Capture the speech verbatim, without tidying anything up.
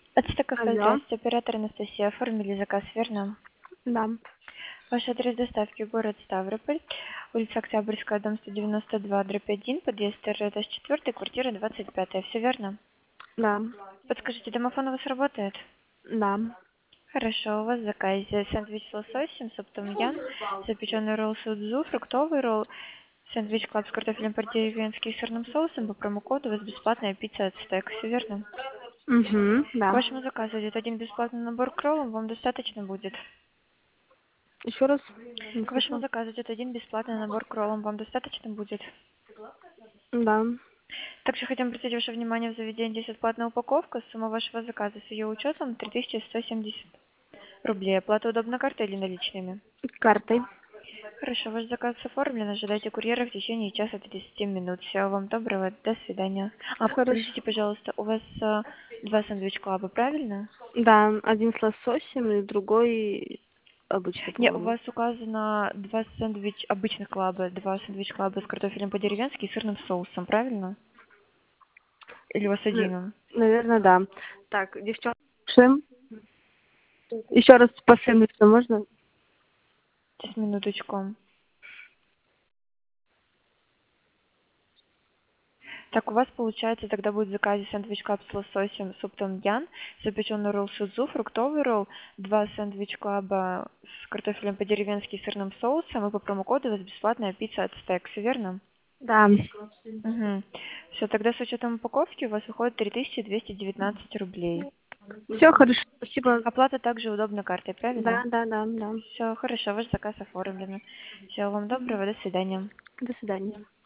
Ацтек кафе, Алло. здравствуйте, оператор Анастасия. Оформили заказ, верно? Да. Ваш адрес доставки город Ставрополь, улица Октябрьская, дом сто девяносто два, дробь один, подъезд р четыре, квартира двадцать пять. Все верно? Да. Подскажите, домофон у вас работает? Да. Хорошо, у вас в заказе сэндвич с лососем, суп том ям, запеченный ролл судзу, фруктовый ролл, сэндвич клаб с картофелем по-деревенски и сырным соусом. По промокоду у вас бесплатная пицца Ацтек. Все верно? Угу. К Да. вашему заказу идет один бесплатный набор к роллам, вам достаточно будет? Еще раз. Не К вашему слышала. заказу идет один бесплатный набор к роллам, вам достаточно будет? Да. Также хотим обратить ваше внимание, в заведении здесь платная упаковка. Сумма вашего заказа с ее учетом три тысячи сто семьдесят рублей. Оплата удобно картой или наличными? Картой. Хорошо, ваш заказ оформлен. Ожидайте курьера в течение часа тридцати минут. Всего вам доброго. До свидания. А, Хорошо. подождите, пожалуйста, у вас а, два сэндвич клаба, правильно? Да. Один с лососем и другой обычный, Не, у по-моему. вас указано два сэндвич обычных клаба, два сэндвич клаба с картофелем по-деревенски и сырным соусом, правильно? Или у вас один он? Наверное, да. Так, девчонки. Еще раз по сэндвичу можно? Сейчас, минуточку. Так, у вас получается тогда будет в заказе сэндвич клаб с лососем, суп том ян, запеченный ролл судзу, фруктовый ролл, два сэндвич клаба с картофелем по-деревенски и сырным соусом, и по промокоду у вас бесплатная пицца от стек, все верно? Да. Угу. Все, тогда с учетом упаковки у вас выходит три тысячи двести девятнадцать рублей. Все хорошо. Спасибо. Оплата также удобно картой, правильно? Да, да, да, да. Все, хорошо, ваш заказ оформлен. Всего вам доброго, до свидания. До свидания.